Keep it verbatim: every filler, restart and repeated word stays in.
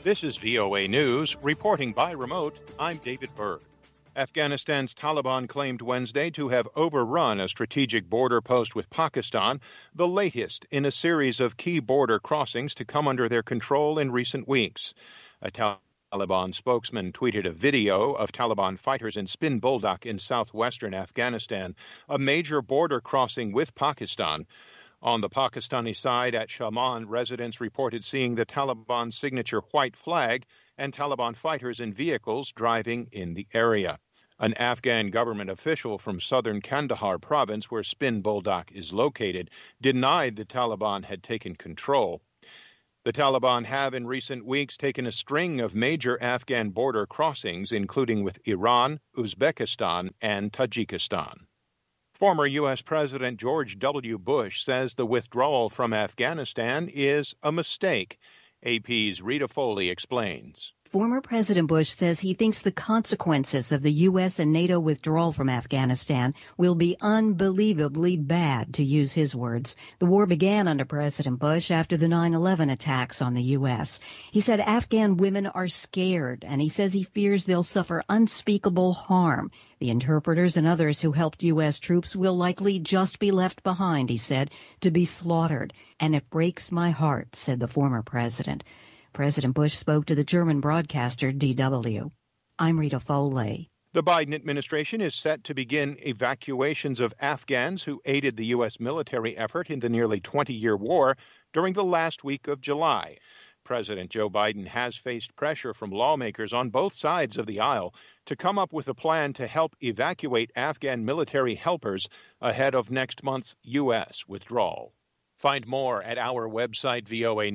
This is V O A News. Reporting by remote, I'm David Berg. Afghanistan's Taliban claimed Wednesday to have overrun a strategic border post with Pakistan, the latest in a series of key border crossings to come under their control in recent weeks. A Taliban spokesman tweeted a video of Taliban fighters in Spin Boldak in southwestern Afghanistan, a major border crossing with Pakistan. On the Pakistani side at Shaman, residents reported seeing the Taliban signature white flag and Taliban fighters in vehicles driving in the area. An Afghan government official from southern Kandahar province, where Spin Boldak is located, denied the Taliban had taken control. The Taliban have in recent weeks taken a string of major Afghan border crossings, including with Iran, Uzbekistan, and Tajikistan. Former U S. President George W. Bush says the withdrawal from Afghanistan is a mistake. A P's Rita Foley explains. Former President Bush says he thinks the consequences of the U S and NATO withdrawal from Afghanistan will be unbelievably bad, to use his words. The war began under President Bush after the nine eleven attacks on the U S. He said Afghan women are scared, and he says he fears they'll suffer unspeakable harm. The interpreters and others who helped U S troops will likely just be left behind, he said, to be slaughtered. And it breaks my heart, said the former president. President Bush spoke to the German broadcaster D W. I'm Rita Foley. The Biden administration is set to begin evacuations of Afghans who aided the U S military effort in the nearly twenty-year war during the last week of July. President Joe Biden has faced pressure from lawmakers on both sides of the aisle to come up with a plan to help evacuate Afghan military helpers ahead of next month's U S withdrawal. Find more at our website, V O A